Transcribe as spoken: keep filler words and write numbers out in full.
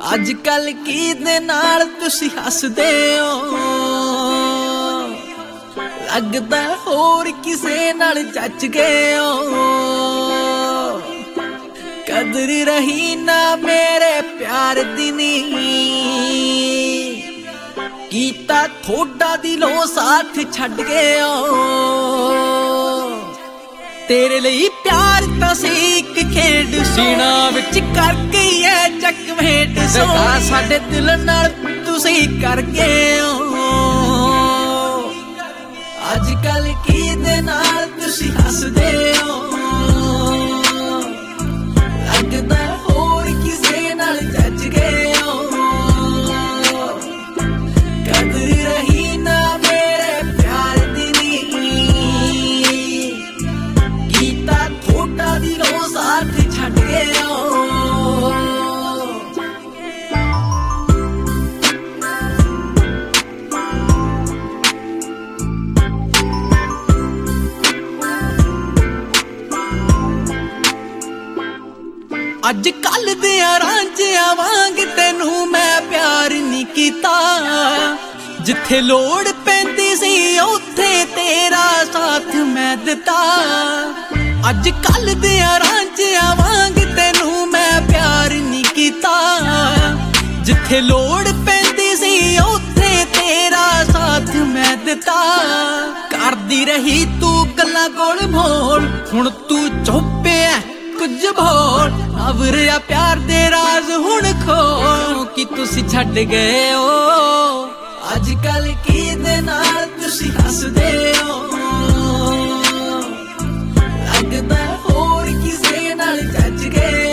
ਅੱਜ ਕੱਲ ਕਿਹਦੇ ਨਾਲ ਤੁਸੀਂ ਹੱਸਦੇ ਹੋ, ਲੱਗਦਾ ਹੋਰ ਕਿਸੇ ਨਾਲ ਚੱਜ ਗਏ ਹੋ। ਕਦਰ ਰਹੀ ਨਾ ਮੇਰੇ ਪਿਆਰ ਦੀ ਨੀ, ਕੀਤਾ ਥੋੜਾ ਦਿਲੋਂ ਸਾਥ ਛੱਡ ਗਏ ਹੋ। तेरे लिए प्यार तो सी एक खेड, सीना विच कर गई है चकमेट। सदा साडे दिल नाल तुसी कर गए हो। अज कल किहदे नाल तुसी हसदे हो, लगदा होर किसे नाल जज गए हो। कदर रही ना मेरे प्यार दी नी, थोड़ा दिलों साथ छड़ गए हो। अज कल दे रांझिया वांग तेनू मैं प्यार नहीं कीता, जिथे लोड़ पैंदी सी उत्थे तेरा साथ मैं दिता। अज कल दे रांझिया वांग तेनू मैं प्यार नहीं कीता, जिथे लोड़ पैंदी सी उत्थे तेरा साथ मैं दिता। करदी रही तू गल्लां गोल मोल, हुण तू चुप है कुछ बोल। अवरिया प्यार दे राज हुण खोल, कि तुसी छड्ड गए हो। अज कल किहदे नाल तुसी हसदे हो, लगदा होर किसे नाल जज गए।